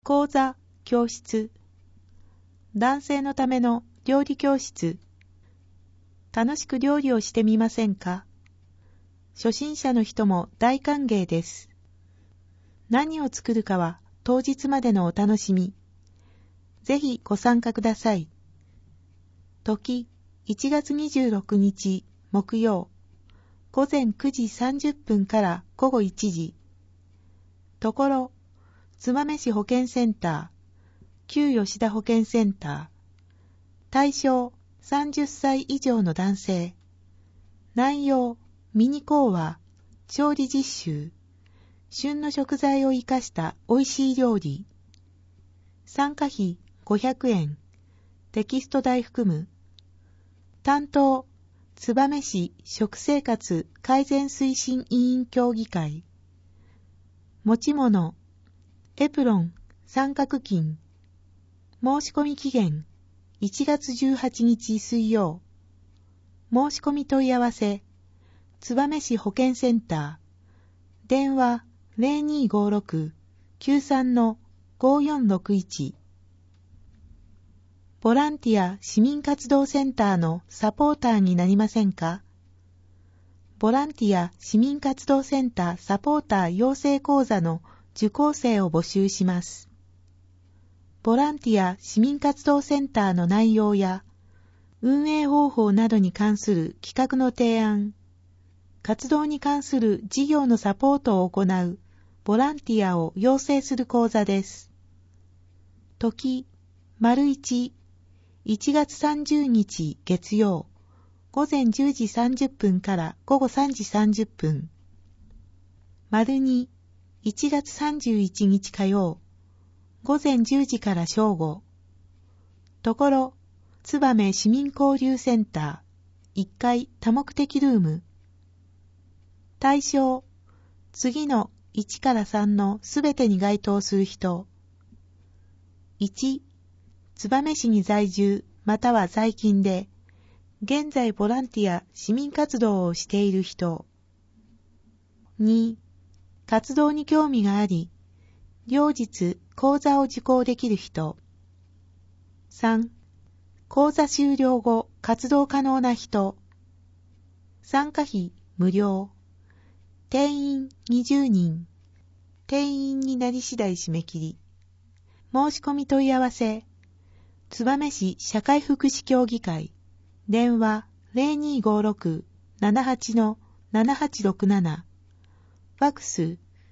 講座、教室。男性のための料理教室。楽しく料理をしてみませんか？初心者の人も大歓迎です。何を作るかは当日までのお楽しみ。ぜひご参加ください。時、1月26日木曜、午前9時30分から午後1時。ところ、燕市保健センター、旧吉田保健センター。対象、30歳以上の男性。内容、ミニ講話、調理実習。旬の食材を生かした美味しい料理。参加費500円。テキスト代含む。担当、燕市食生活改善推進委員協議会。持ち物、エプロン、三角巾。申し込み期限、1月18日水曜。申し込み問い合わせ、燕市保健センター。電話0256-93-5461。ボランティア市民活動センターのサポーターになりませんか？ボランティア市民活動センターサポーター養成講座の受講生を募集します。ボランティア市民活動センターの内容や運営方法などに関する企画の提案、活動に関する事業のサポートを行うボランティアを養成する講座です。時、1、1月30日月曜、午前10時30分から午後3時30分。2、1月31日火曜、午前10時から正午。ところ、燕市民交流センター、1階多目的ルーム。対象、次の1から3のすべてに該当する人。1、燕市に在住または在勤で、現在ボランティア市民活動をしている人。2、活動に興味があり、両日講座を受講できる人。3、講座終了後活動可能な人。参加費無料。定員20人。定員になり次第締め切り。申し込み問い合わせ。燕市社会福祉協議会。電話0256-78-7867。ファクス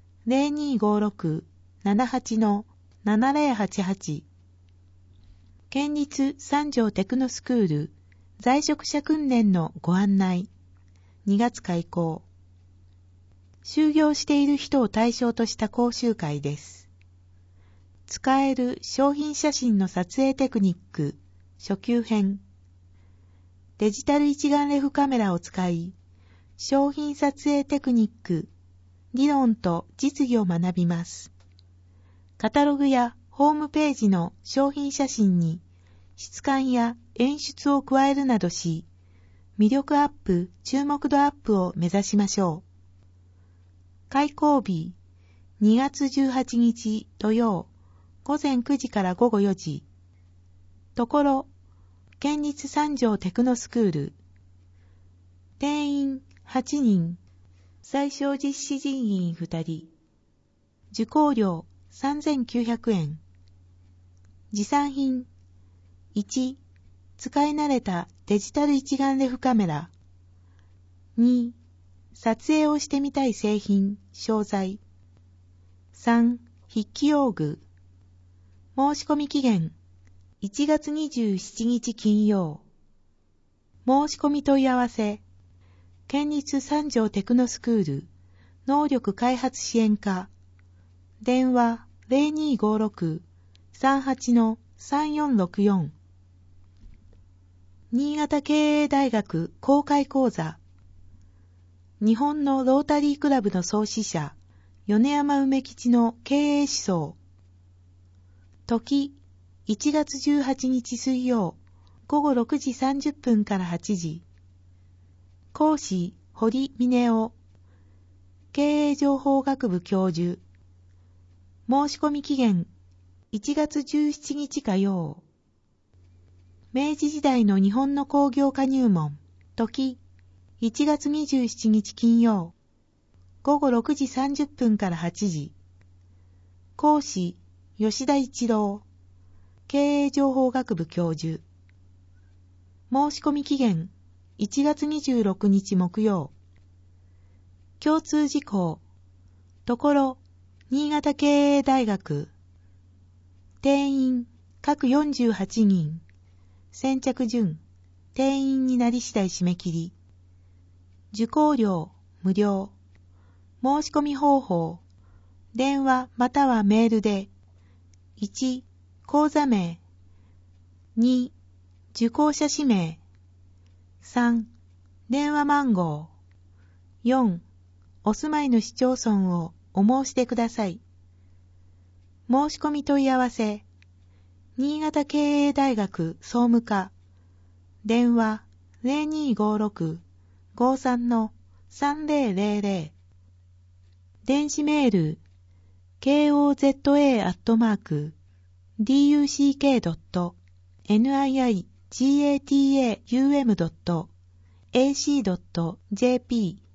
0256-78-7088。県立三条テクノスクール在職者訓練のご案内。2月開講。就業している人を対象とした講習会です。使える商品写真の撮影テクニック初級編。デジタル一眼レフカメラを使い、商品撮影テクニック、理論と実技を学びます。カタログやホームページの商品写真に質感や演出を加えるなどし、魅力アップ、注目度アップを目指しましょう。開講日、2月18日土曜、午前9時から午後4時。ところ、県立三条テクノスクール。定員8人。最小実施人員2人。受講料3900円。持参品。1、使い慣れたデジタル一眼レフカメラ。2、撮影をしてみたい製品、商材。3、筆記用具。申し込み期限、1月27日金曜。申し込み問い合わせ、県立三条テクノスクール、能力開発支援課。電話0256-38-3464。新潟経営大学公開講座。日本のロータリークラブの創始者、米山梅吉の経営思想。時、1月18日水曜、午後6時30分から8時。講師、堀峰夫。経営情報学部教授。申し込み期限、 1月17日火曜。明治時代の日本の工業科入門。時、1月27日金曜。午後6時30分から8時。講師、吉田一郎。経営情報学部教授。申し込み期限、1月26日木曜。共通事項。ところ、新潟経営大学。定員、各48人。先着順、定員になり次第締め切り。受講料、無料。申し込み方法。電話またはメールで。1、講座名。2、受講者氏名。3、電話番号。4、お住まいの市町村をお申し出ください。申し込み問い合わせ。新潟経営大学総務課。電話0256-53-3000。電子メール koza@duck.niigataum.ac.jp